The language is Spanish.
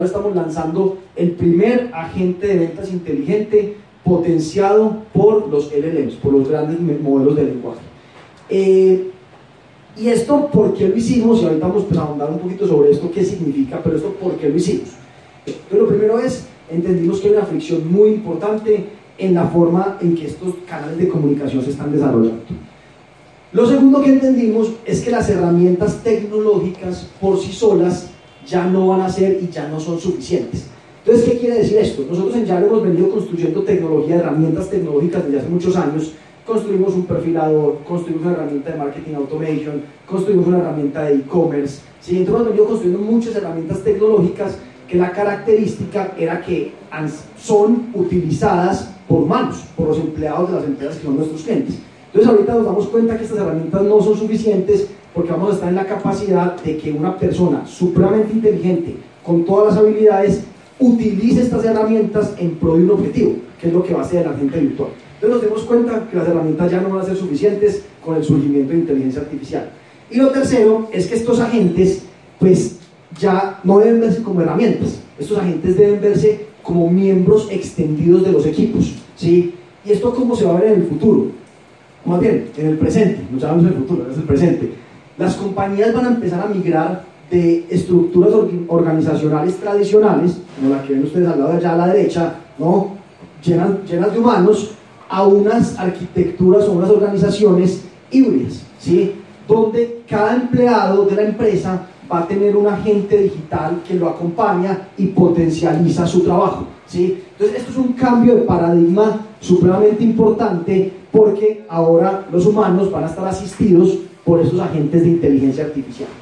Estamos lanzando el primer agente de ventas inteligente potenciado por los LLMs, por los grandes modelos de lenguaje. Y esto, ¿por qué lo hicimos? Y ahorita vamos a ahondar un poquito sobre esto, qué significa, pero esto, ¿por qué lo hicimos? Entonces, lo primero es, entendimos que hay una fricción muy importante en la forma en que estos canales de comunicación se están desarrollando. Lo segundo que entendimos es que las herramientas tecnológicas por sí solas ya no van a ser y ya no son suficientes. Entonces, ¿qué quiere decir esto? Nosotros en Yalo hemos venido construyendo tecnología, herramientas tecnológicas desde hace muchos años. Construimos un perfilador, construimos una herramienta de marketing automation, construimos una herramienta de e-commerce, ¿sí? Entonces hemos venido construyendo muchas herramientas tecnológicas que la característica era que son utilizadas por humanos, por los empleados de las empresas que son nuestros clientes. Entonces ahorita nos damos cuenta que estas herramientas no son suficientes porque vamos a estar en la capacidad de que una persona supremamente inteligente, con todas las habilidades, utilice estas herramientas en pro de un objetivo, que es lo que va a hacer el agente virtual. Entonces nos damos cuenta que las herramientas ya no van a ser suficientes con el surgimiento de inteligencia artificial. Y lo tercero es que estos agentes, pues, ya no deben verse como herramientas. Estos agentes deben verse como miembros extendidos de los equipos, ¿sí? ¿Y esto cómo se va a ver en el futuro? Más bien, en el presente, no sabemos el futuro, es el presente. Las compañías van a empezar a migrar de estructuras organizacionales tradicionales, como la que ven ustedes al lado de allá a la derecha, ¿no? llenas de humanos, a unas arquitecturas o unas organizaciones híbridas, ¿sí? Donde cada empleado de la empresa va a tener un agente digital que lo acompaña y potencializa su trabajo, ¿sí? Entonces esto es un cambio de paradigma supremamente importante porque ahora los humanos van a estar asistidos por esos agentes de inteligencia artificial.